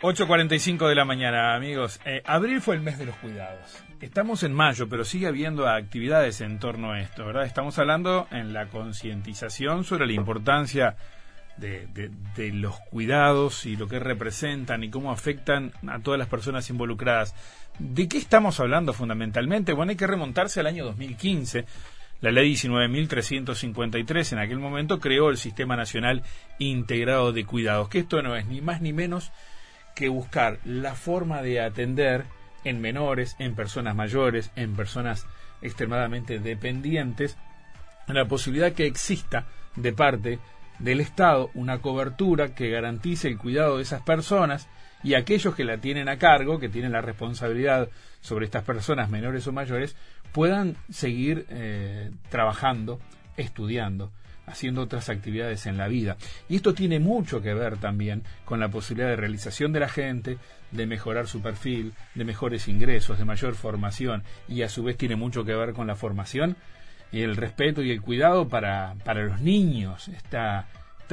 8:45 de la mañana, amigos. Abril fue el mes de los cuidados. Estamos en mayo, pero sigue habiendo actividades en torno a esto, ¿verdad? Estamos hablando en la concientización sobre la importancia de los cuidados y lo que representan y cómo afectan a todas las personas involucradas. ¿De qué estamos hablando fundamentalmente? Bueno, hay que remontarse al año 2015. La ley 19.353 en aquel momento creó el Sistema Nacional Integrado de Cuidados, que esto no es ni más ni menos que buscar la forma de atender en menores, en personas mayores, en personas extremadamente dependientes, la posibilidad que exista de parte del Estado una cobertura que garantice el cuidado de esas personas y aquellos que la tienen a cargo, que tienen la responsabilidad sobre estas personas menores o mayores, puedan seguir trabajando, estudiando, haciendo otras actividades en la vida. Y esto tiene mucho que ver también con la posibilidad de realización de la gente, de mejorar su perfil, de mejores ingresos, de mayor formación, y a su vez tiene mucho que ver con la formación y el respeto y el cuidado para los niños. Esta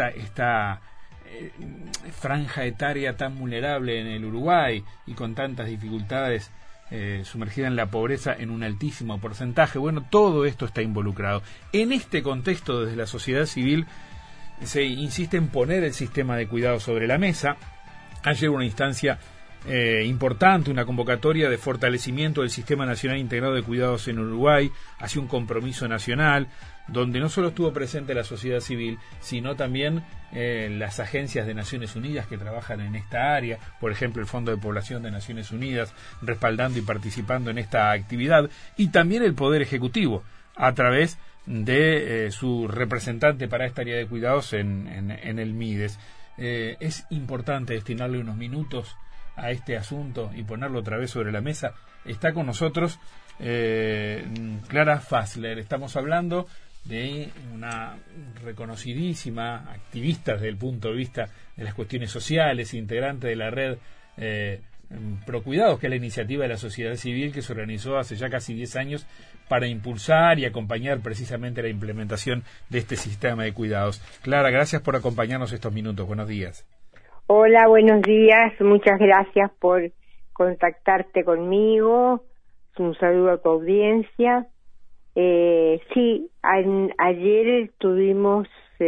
franja etaria tan vulnerable en el Uruguay y con tantas dificultades, sumergida en la pobreza en un altísimo porcentaje. Bueno, todo esto está involucrado. En este contexto, desde la sociedad civil se insiste en poner el sistema de cuidado sobre la mesa. Ayer una instancia importante, una convocatoria de fortalecimiento del Sistema Nacional Integrado de Cuidados en Uruguay, hacia un compromiso nacional, donde no solo estuvo presente la sociedad civil, sino también las agencias de Naciones Unidas que trabajan en esta área, por ejemplo el Fondo de Población de Naciones Unidas, respaldando y participando en esta actividad, y también el Poder Ejecutivo, a través de su representante para esta área de cuidados en el MIDES. Es importante destinarle unos minutos a este asunto y ponerlo otra vez sobre la mesa. Está con nosotros Clara Fassler. Estamos hablando de una reconocidísima activista desde el punto de vista de las cuestiones sociales, integrante de la red Procuidados, que es la iniciativa de la sociedad civil que se organizó hace ya casi 10 años para impulsar y acompañar precisamente la implementación de este sistema de cuidados. Clara, gracias por acompañarnos estos minutos. Buenos días. Hola, buenos días. Muchas gracias por contactarte conmigo. Un saludo a tu audiencia. Sí, ayer tuvimos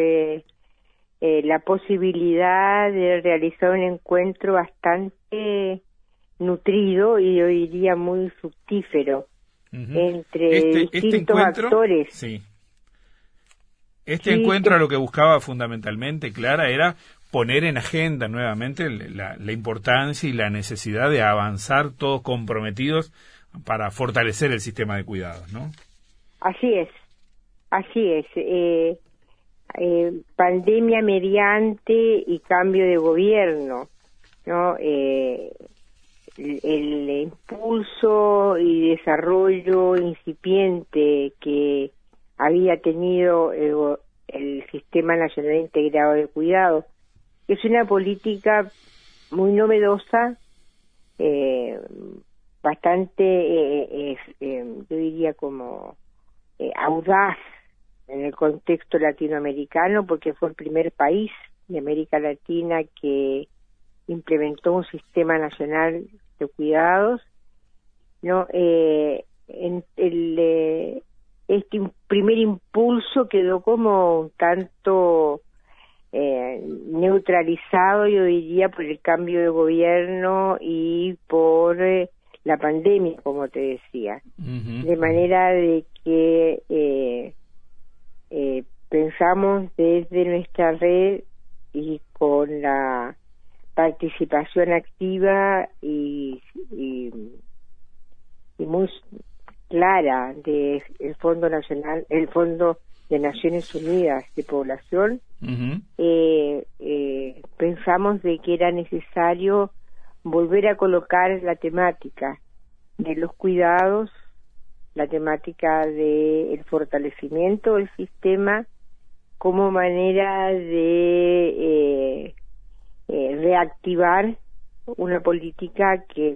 la posibilidad de realizar un encuentro bastante nutrido y yo diría muy fructífero entre distintos actores. Sí. Este encuentro lo que buscaba fundamentalmente, Clara, era poner en agenda nuevamente la importancia y la necesidad de avanzar todos comprometidos para fortalecer el sistema de cuidados, ¿no? Así es. Pandemia mediante y cambio de gobierno, ¿no? El impulso y desarrollo incipiente que había tenido el Sistema Nacional Integrado de Cuidados es una política muy novedosa, bastante, yo diría como audaz en el contexto latinoamericano, porque fue el primer país de América Latina que implementó un sistema nacional de cuidados, ¿no? Este primer impulso quedó como un tanto neutralizado, yo diría, por el cambio de gobierno y por la pandemia, como te decía. De manera de que pensamos desde nuestra red y con la participación activa y muy clara de el Fondo de Naciones Unidas de Población, pensamos de que era necesario volver a colocar la temática de los cuidados, la temática del fortalecimiento del sistema como manera de reactivar una política que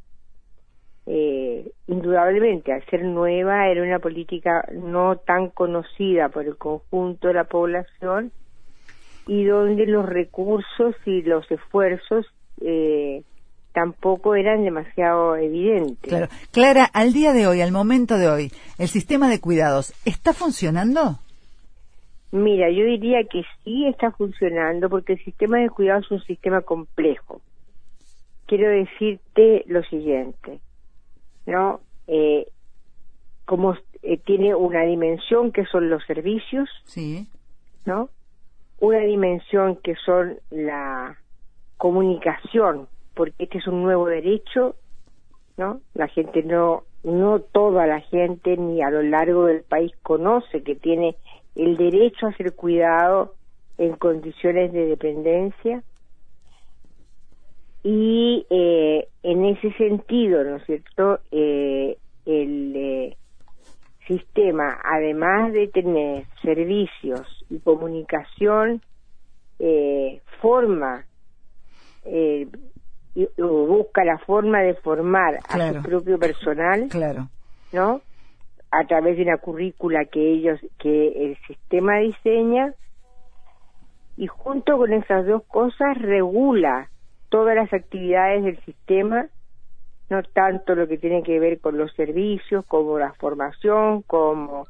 indudablemente, al ser nueva, era una política no tan conocida por el conjunto de la población y donde los recursos y los esfuerzos tampoco eran demasiado evidentes. Claro. Clara, al día de hoy, al momento de hoy, ¿el sistema de cuidados está funcionando? Mira, yo diría que sí está funcionando porque el sistema de cuidados es un sistema complejo. Quiero decirte lo siguiente, ¿no? Como tiene una dimensión que son los servicios, sí, ¿no? Una dimensión que son la comunicación, porque este es un nuevo derecho, ¿no? La gente no toda la gente ni a lo largo del país conoce que tiene el derecho a ser cuidado en condiciones de dependencia. Y en ese sentido, ¿no es cierto?, el sistema, además de tener servicios y comunicación, busca la forma de formar a su propio personal, ¿no?, a través de una currícula que el sistema diseña, y junto con esas dos cosas regula todas las actividades del sistema, no tanto lo que tiene que ver con los servicios, como la formación, como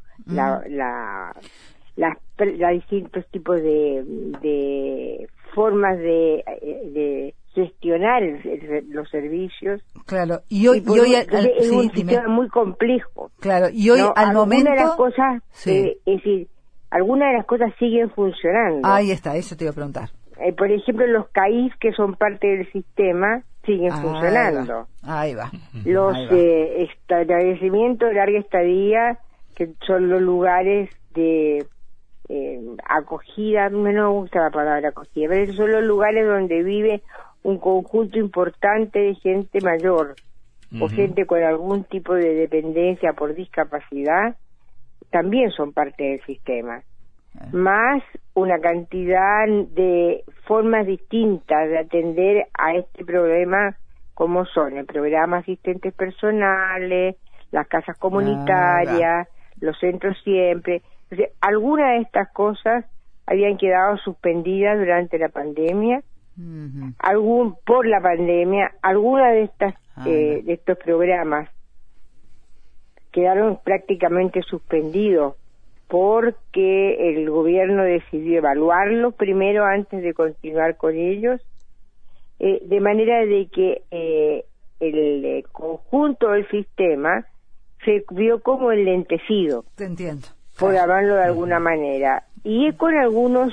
distintos tipos de formas de gestionar los servicios. Claro, y hoy es un sistema muy complejo. Claro, y hoy al momento de las cosas, es decir, algunas de las cosas siguen funcionando. Ahí está, eso te iba a preguntar. Por ejemplo, los CAIF, que son parte del sistema, siguen funcionando. Ahí va. Los establecimientos de larga estadía, que son los lugares de acogida, no me gusta la palabra acogida, pero son los lugares donde vive un conjunto importante de gente mayor, o gente con algún tipo de dependencia por discapacidad, también son parte del sistema. Más una cantidad de formas distintas de atender a este problema, como son el programa asistentes personales, las casas comunitarias, los centros siempre. Entonces, algunas de estas cosas habían quedado suspendidas durante la pandemia, por la pandemia, algunas de de estos programas quedaron prácticamente suspendidos porque el gobierno decidió evaluarlos primero antes de continuar con ellos, de manera de que el conjunto del sistema se vio como enlentecido. Te entiendo. Por llamarlo de alguna manera. Y con algunos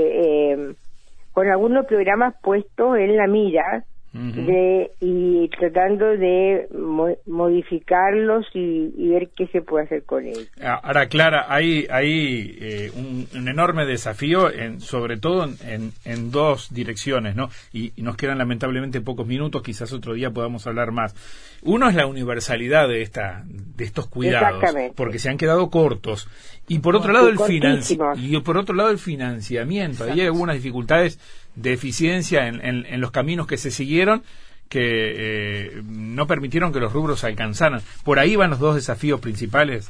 programas puestos en la mira y tratando de modificarlos y ver qué se puede hacer con ellos. Ahora, Clara, hay un enorme desafío, sobre todo en dos direcciones, ¿no? Y nos quedan lamentablemente pocos minutos, quizás otro día podamos hablar más. Uno es la universalidad de estos cuidados, porque se han quedado cortos. Y por otro lado el financiamiento. Ahí hay algunas dificultades de eficiencia en los caminos que se siguieron que no permitieron que los rubros alcanzaran. Por ahí van los dos desafíos principales.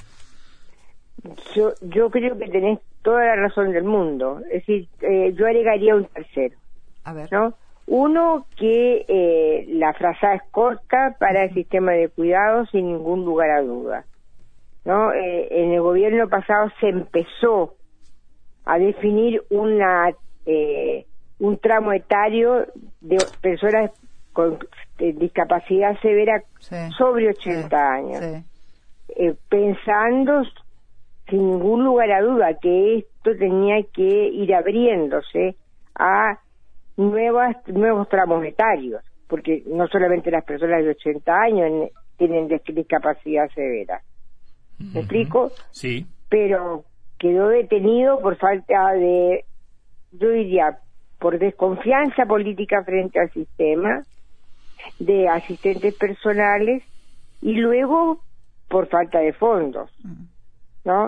Yo creo que tenés toda la razón del mundo. Es decir, yo agregaría un tercero. A ver. ¿No? Uno, que la frazada es corta para el sistema de cuidados sin ningún lugar a duda, ¿no? En el gobierno pasado se empezó a definir un tramo etario de personas con discapacidad severa sobre 80 años, pensando sin ningún lugar a duda que esto tenía que ir abriéndose a nuevos tramos etarios, porque no solamente las personas de 80 años tienen discapacidad severa. ¿Me explico? Sí. Pero quedó detenido por falta de, yo diría, por desconfianza política frente al sistema de asistentes personales y luego por falta de fondos, ¿no?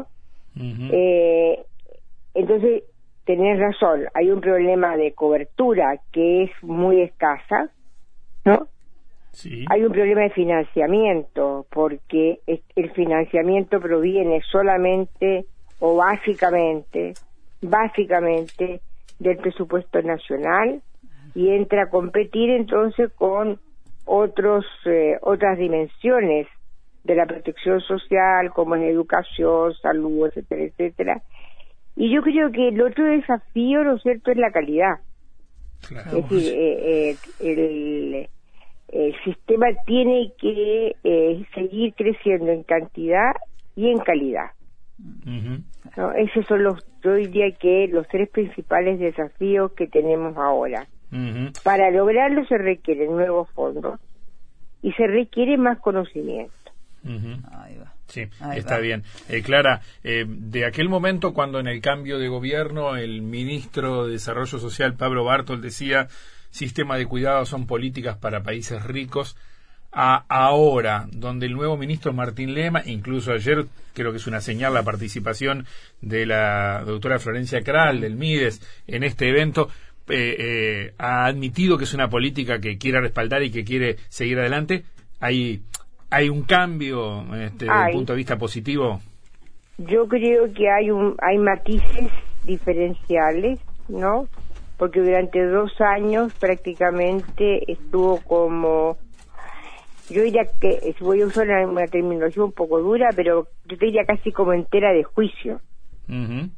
Entonces, tenés razón, hay un problema de cobertura que es muy escasa, ¿no? Sí. Hay un problema de financiamiento, porque el financiamiento proviene solamente o básicamente del presupuesto nacional, y entra a competir entonces con otras dimensiones de la protección social, como en educación, salud, etcétera, etcétera. Y yo creo que el otro desafío, ¿no es cierto?, es la calidad. Claro. Es decir, el sistema tiene que seguir creciendo en cantidad y en calidad. Uh-huh. ¿No? Esos son yo diría que los tres principales desafíos que tenemos ahora. Uh-huh. Para lograrlo se requieren nuevos fondos y se requiere más conocimiento. Uh-huh. Ahí va. Sí, Ahí está va. bien. Clara, de aquel momento cuando en el cambio de gobierno el ministro de Desarrollo Social, Pablo Bartol, decía sistema de cuidados son políticas para países ricos, a ahora, donde el nuevo ministro Martín Lema, incluso ayer creo que es una señal la participación de la doctora Florencia Kral del MIDES en este evento, ha admitido que es una política que quiere respaldar y que quiere seguir adelante. ¿Hay un cambio desde el punto de vista positivo? Yo creo que hay matices diferenciales, ¿no? Porque durante 2 años prácticamente estuvo como, yo diría que, voy a usar una terminología un poco dura, pero yo te diría casi como entera de juicio. Uh-huh.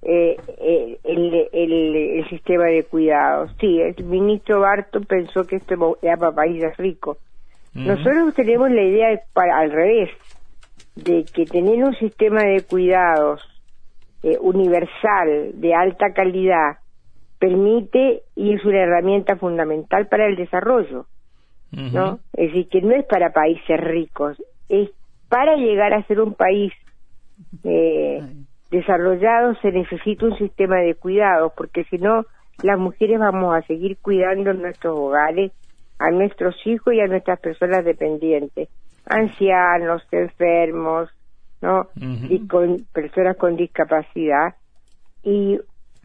El sistema de cuidados. Sí, el ministro Bartol pensó que esto era para países ricos. Uh-huh. Nosotros tenemos la idea al revés, de que tener un sistema de cuidados universal, de alta calidad, permite y es una herramienta fundamental para el desarrollo, uh-huh. ¿no? Es decir, que no es para países ricos, es para llegar a ser un país desarrollado se necesita un sistema de cuidados, porque si no, las mujeres vamos a seguir cuidando en nuestros hogares a nuestros hijos y a nuestras personas dependientes, ancianos, enfermos, ¿no? Uh-huh. Y con personas con discapacidad. Y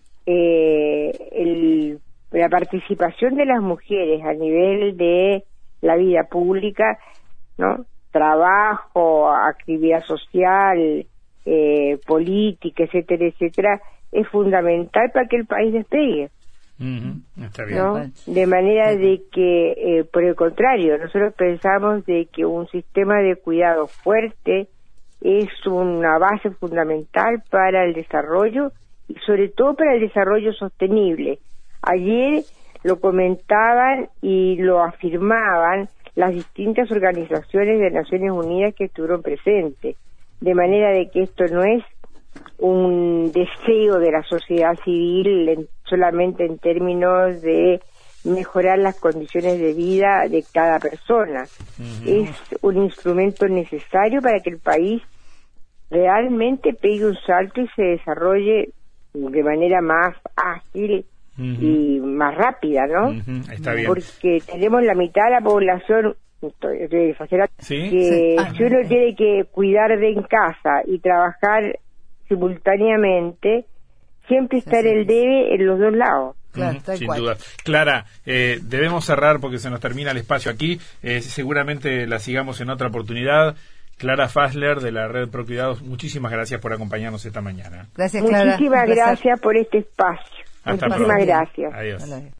la participación de las mujeres a nivel de la vida pública, ¿no? Trabajo, actividad social, política, etcétera, etcétera, es fundamental para que el país despegue. Uh-huh. Está bien. ¿No? De manera de que, por el contrario, nosotros pensamos de que un sistema de cuidado fuerte es una base fundamental para el desarrollo y sobre todo para el desarrollo sostenible. Ayer lo comentaban y lo afirmaban las distintas organizaciones de Naciones Unidas que estuvieron presentes, de manera de que esto no es un deseo de la sociedad civil solamente en términos de mejorar las condiciones de vida de cada persona. Uh-huh. Es un instrumento necesario para que el país realmente pegue un salto y se desarrolle de manera más ágil, uh-huh. y más rápida, ¿no? Uh-huh. Está bien. Porque tenemos la mitad de la población ¿sí? que si uno tiene que cuidar en casa y trabajar simultáneamente, siempre está el debe en los dos lados. Claro, sin duda. Clara, debemos cerrar porque se nos termina el espacio aquí. Seguramente la sigamos en otra oportunidad. Clara Fassler, de la Red Pro Cuidados, muchísimas gracias por acompañarnos esta mañana. Gracias, Clara. Muchísimas gracias por este espacio. Hasta muchísimas pronto. Gracias. Adiós.